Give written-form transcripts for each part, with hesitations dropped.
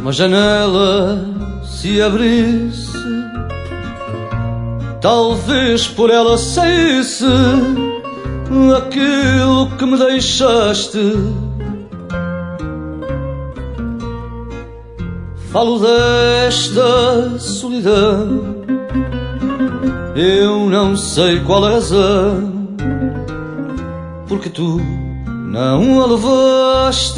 uma janela se abrisse, talvez por ela saísse aquilo que me deixaste. Falo desta solidão, eu não sei qual a razão, porque tu não a levaste.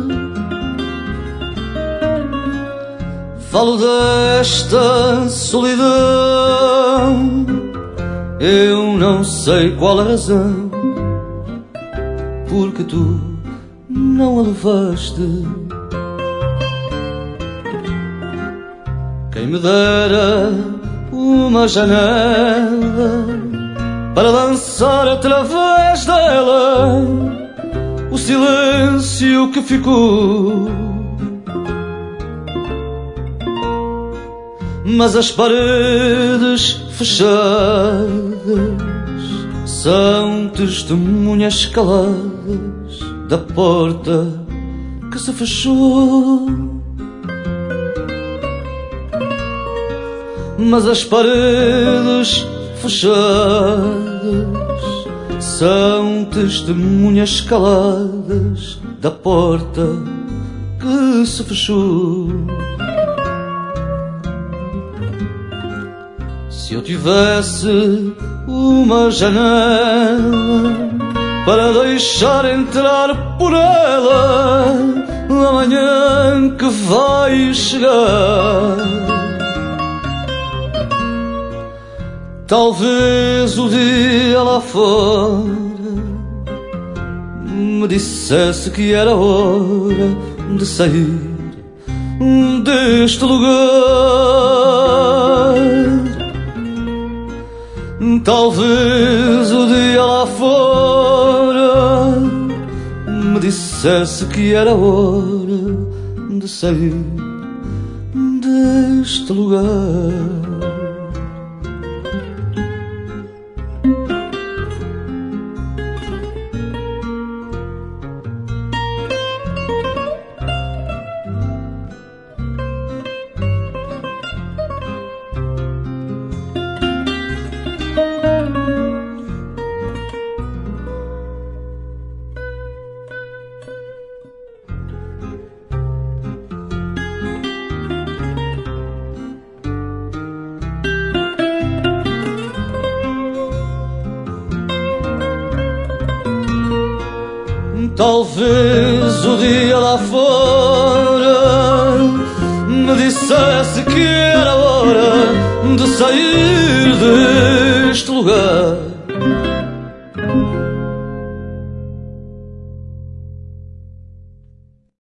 Falo desta solidão, eu não sei qual a razão, porque tu não a levaste. Quem me dera uma janela para dançar através dela o silêncio que ficou, mas as paredes fechadas são testemunhas caladas da porta que se fechou. Mas as paredes fechadas são testemunhas caladas da porta que se fechou. Se eu tivesse uma janela para deixar entrar por ela amanhã que vai chegar, talvez o dia lá fora me dissesse que era hora de sair deste lugar. Talvez o dia lá fora me dissesse que era hora de sair deste lugar. Talvez o dia lá fora me dissesse que era hora de sair deste lugar.